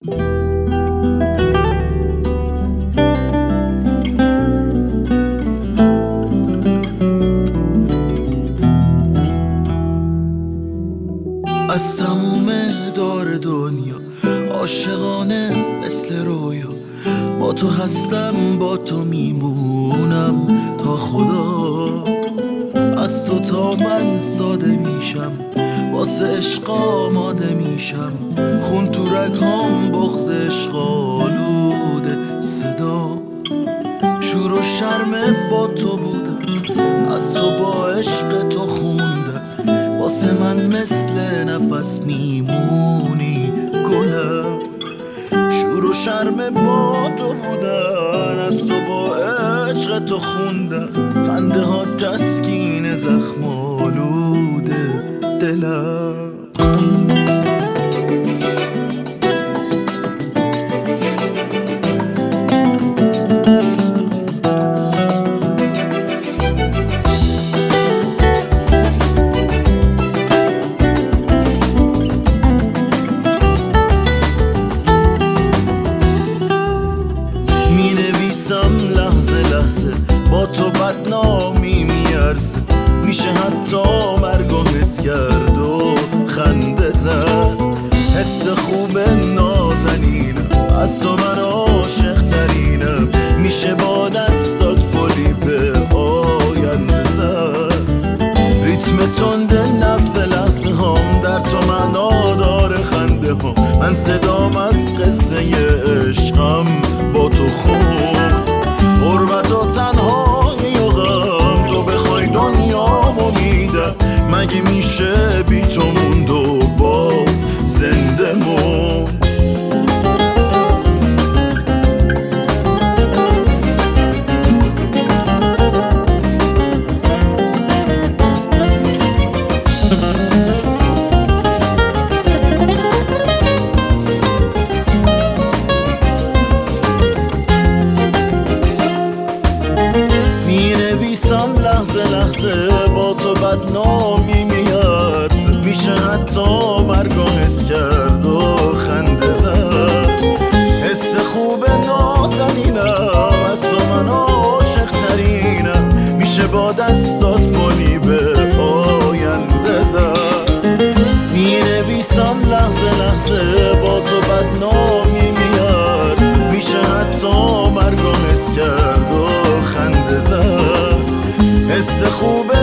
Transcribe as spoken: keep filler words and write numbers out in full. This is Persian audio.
از تموم دار دنیا عاشقانه مثل رویا، با تو هستم با تو میمونم تا خدا. از تو تا من ساده میشم، واسه عشق آماده میشم، خون تو رگام بغض عشق آلوده صدا. شور و شرم با تو بودم، از تو با عشق تو خوندم، واسه من مثل نفس میمونی گلم. شور و شرم با تو بودن، از تو با عشق تو خوندم، خنده ها تسکین زخم آلوده دلم. لحظه لحظه با تو بدنامی میارزه، میشه حتی مرگو حس کرد و خنده زد. حس خوب نازنینم، از تو من عاشق ترینم، میشه با دستات پلی به آینده زد. ریتم تند نبض لحظه هم در تو معنا داره خنده هم، من صدام از قصه عشقم با تو خون. غربت و تنهایی و غم، تو بخوای دنیامو میدم، مگه میشه بی تو موند و باز زنده موند. می‌نویسم لحظه لحظه با تو بدنامی میاد، میشه حتی مرگو حس کرد و خنده زد. حس خوب نازنینم، از تو من عاشق ترینم، میشه با دستات پلی به آینده زد. می‌نویسم لحظه لحظه با تو بدنامی میاد، میشه حتی مرگو حس کرد و خنده زد. حس خوبه